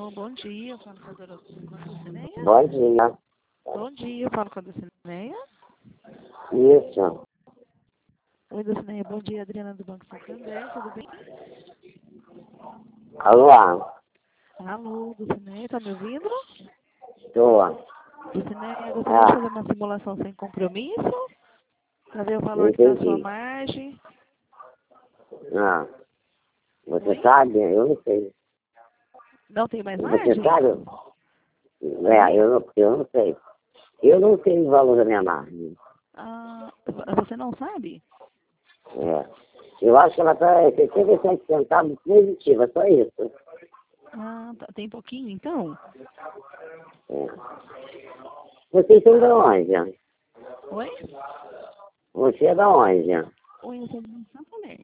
Alô, bom dia, eu falo com a Dulcineia. Bom dia. Bom dia, eu falo com a Dulcineia. Isso. Oi, Dulcineia, bom dia, Adriana do Banco Santander, tudo bem? Alô? Alô, Dulcineia, tá me ouvindo? Tô. Dulcineia, gostaria de fazer uma simulação sem compromisso, para ver o valor que está a sua Entendi. margem. Ah, você Oi? sabe? Eu não sei. Não tem mais Você margem? sabe? Oi? Eu não sei. Eu não sei o valor da minha margem. Ah, você não sabe? É. Eu acho que ela está 67 centavos positiva, só isso. Ah, tem pouquinho então? É. Vocês são de onde? Oi? Você é da onde? Oi, eu sou do Banco Santander.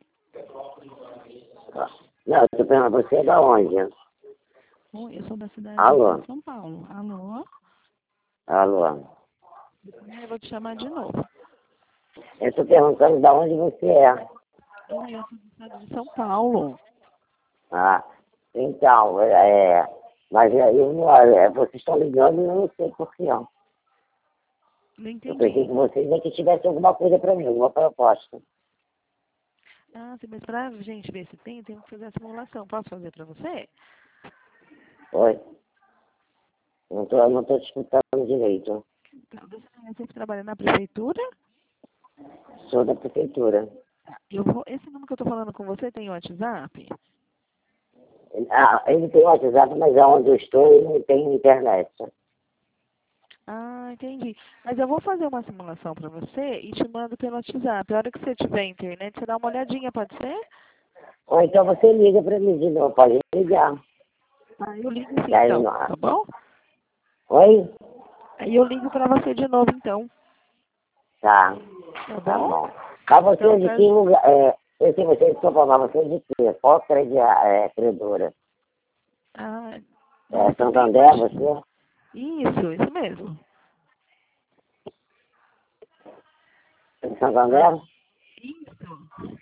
Não, eu tô perguntando, você é da onde? Oi, eu sou da cidade Alô? de São Paulo. Alô? Alô? Eu vou te chamar de novo. Eu tô perguntando da onde você é. Oi, eu sou do estado de São Paulo. Ah, então, mas eu não, vocês estão ligando e eu não sei por que não. Não Eu pensei entendi. que vocês é que tivessem alguma coisa para mim, uma proposta. Ah, sim, mas pra gente ver se tem que fazer a simulação. Posso fazer pra você? Oi? Não tô te escutando direito. Tá, você trabalha na prefeitura? Sou da prefeitura. Tá, esse número que eu tô falando com você tem WhatsApp? Ah, ele tem WhatsApp, mas aonde eu estou ele não tem internet. Ah, entendi. Mas eu vou fazer uma simulação pra você e te mando pelo WhatsApp. A hora que você tiver internet, você dá uma olhadinha, pode ser? Ou então você liga para mim de novo, pode ligar. Ah, eu ligo sim E aí, então, tá bom? oi? Aí eu ligo pra você de novo então, Tá, tá tá bom? bom. Mas você Então, é de tá. que lugar? Eu sei você é de São Paulo, mas você é de quê? Qual credora? Ah, nós também, Santander, você? Isso mesmo. Ah, Santander? isso.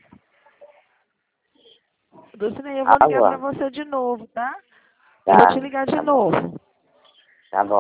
Dulcinea, eu vou ligar pra Alô? você de novo, tá? Eu vou te Tá, ligar de tá bom. novo. Tá bom.